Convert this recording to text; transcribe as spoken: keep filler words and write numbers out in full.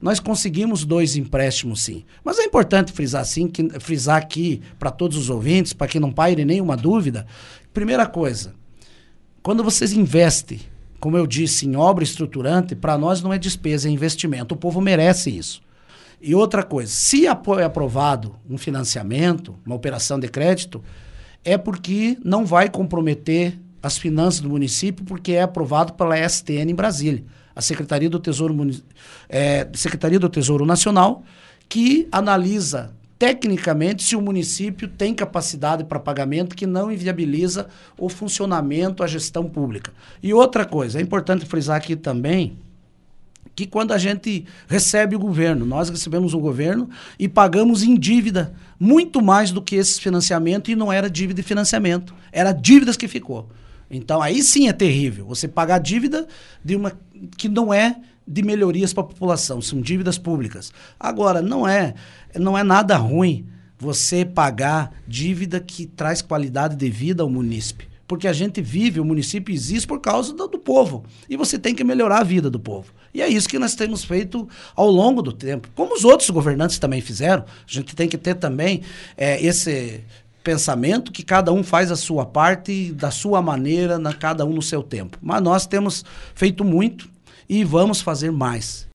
nós conseguimos dois empréstimos sim. Mas é importante frisar, assim, que, frisar aqui para todos os ouvintes, para que não paire nenhuma dúvida. Primeira coisa, quando vocês investem, como eu disse, em obra estruturante, para nós não é despesa, é investimento. O povo merece isso. E outra coisa, se é aprovado um financiamento, uma operação de crédito, é porque não vai comprometer as finanças do município, porque é aprovado pela S T N em Brasília, a Secretaria do Tesouro, é, Secretaria do Tesouro Nacional, que analisa tecnicamente se o município tem capacidade para pagamento que não inviabiliza o funcionamento, a gestão pública. E outra coisa, é importante frisar aqui também, que quando a gente recebe o governo, nós recebemos o governo e pagamos em dívida muito mais do que esse financiamento, e não era dívida de financiamento, era dívidas que ficou. Então aí sim é terrível, você pagar dívida de uma, que não é de melhorias para a população, são dívidas públicas. Agora, não é, não é nada ruim você pagar dívida que traz qualidade de vida ao munícipe. Porque a gente vive, o município existe por causa do, do povo. E você tem que melhorar a vida do povo. E é isso que nós temos feito ao longo do tempo. Como os outros governantes também fizeram, a gente tem que ter também é, esse pensamento que cada um faz a sua parte, da sua maneira, na, cada um no seu tempo. Mas nós temos feito muito e vamos fazer mais.